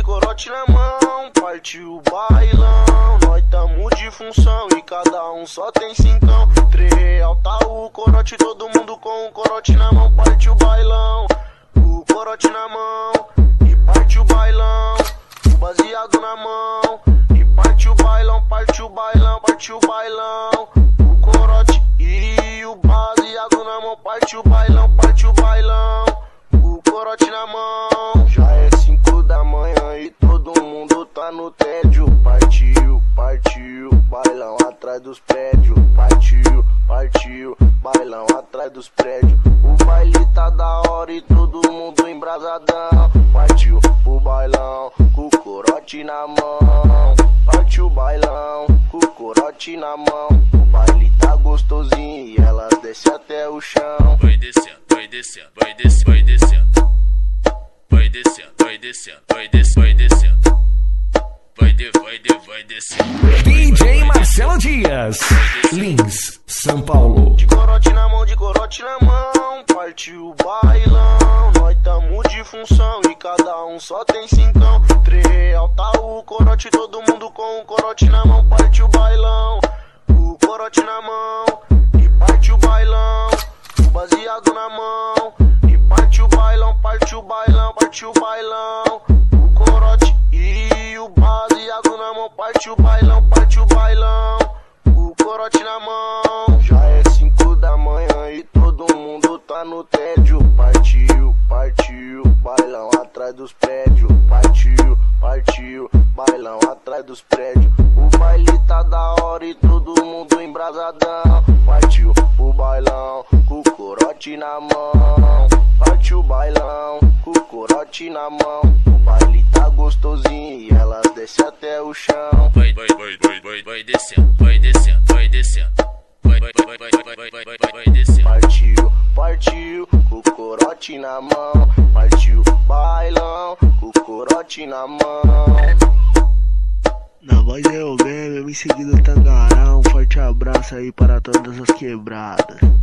de corote na mão, partiu o bailão. Nós tamo de função e cada um só tem cincão. R$3 tá o corote, todo mundo com o corote na mão, partiu o bailão. O corote na mão e partiu o bailão. O baseado na mão e partiu o bailão, partiu o bailão, partiu o bailão. O corote e o baseado na mão, partiu o bailão, partiu o bailão. O corote na mão, já é 5 da manhã e todo mundo tá no tédio. Partiu, partiu, bailão atrás dos prédios. Partiu, partiu, bailão atrás dos prédios. O baile tá da hora e todo mundo embrasadão. Partiu o bailão com o corote na mão. Partiu o bailão com o corote na mão. O baile tá gostosinho e elas descem até o chão. Vai descendo, vai descendo, vai descendo, vai descendo. Vai descendo, vai descendo, vai descendo, vai descendo. Vai descendo. DJ Marcelo Dias, Lins, São Paulo. De corote na mão, de corote na mão, partiu o bailão. Nós tamo de função e cada um só tem cincão. R$3 tá o corote, todo mundo com o corote na mão, partiu o bailão. O corote na mão e partiu o bailão. O baseado na mão e partiu o bailão, partiu o bailão, partiu o bailão. O corote e o baseado na mão, partiu o bailão, partiu o bailão. O corote na mão, já é 5 da manhã e todo mundo tá no tédio. Partiu, partiu, bailão atrás dos prédios. Partiu, partiu, bailão atrás dos prédios. O baile tá da hora e todo mundo embrasadão. Partiu o bailão com o corote na mão. Partiu o bailão com o corote na mão. O baile tá gostosinho e elas descem até o chão. Vai descendo, vai descendo, vai descendo. Vai descendo. Partiu, partiu, com o corote na mão. Partiu bailão, com o corote na mão. Na voz é o game, me seguindo Tangarão. Um forte abraço aí para todas as quebradas.